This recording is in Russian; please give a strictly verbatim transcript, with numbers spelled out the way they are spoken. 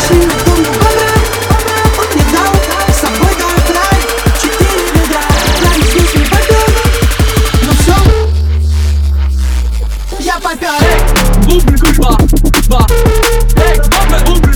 Пошли на ту бобра, он мне дал с собой до край четыре ведра. Я не здесь не попёр, но всё, я попёр. Эй, бубен, кульба, ба. Эй, бубен, бубен.